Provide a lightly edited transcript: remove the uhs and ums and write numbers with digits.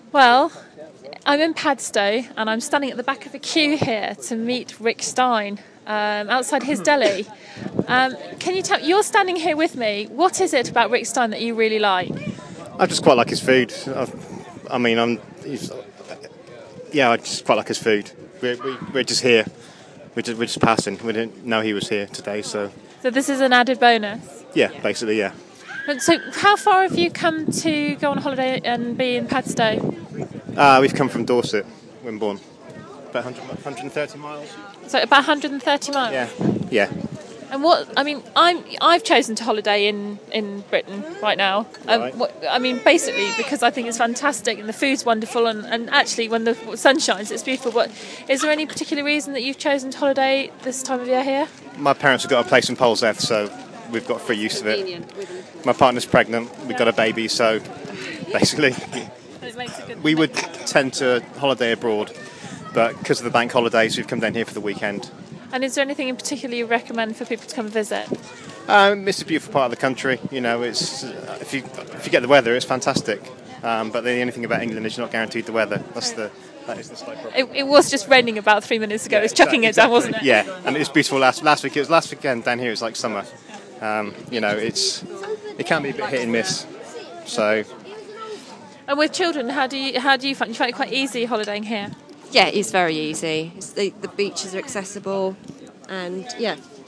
Well, I'm in Padstow and I'm standing at the back of a queue here to meet Rick Stein outside his deli. Can you tell? You're standing here with me. What is it about Rick Stein that you really like? I just quite like his food. I mean, I just quite like his food. We're just here. We're just passing. We didn't know he was here today, so. So this is an added bonus. Yeah, basically, yeah. And so, how far have you come to go on holiday and be in Padstow? We've come from Dorset, Wimborne. About 130 miles. So about 130 miles. Yeah. And I've chosen to holiday in Britain right now. Right. Basically because I think it's fantastic and the food's wonderful and actually when the sun shines it's beautiful. But is there any particular reason that you've chosen to holiday this time of year here? My parents have got a place in Poleseth, so we've got free use of it. My partner's pregnant. We've got a baby, so basically we would tend to holiday abroad, but because of the bank holidays, we've come down here for the weekend. And is there anything in particular you recommend for people to come and visit? It's a beautiful part of the country. You know, it's if you get the weather, it's fantastic. But the only thing about England is you're not guaranteed the weather. That is the slight problem. It was just raining about 3 minutes ago. It was chucking it down, wasn't it? Yeah, and it was beautiful last week. It was last weekend down here. It's like summer. It can be a bit hit and miss. So. And with children, how do you find it quite easy holidaying here? Yeah, it's very easy. The beaches are accessible, and yeah,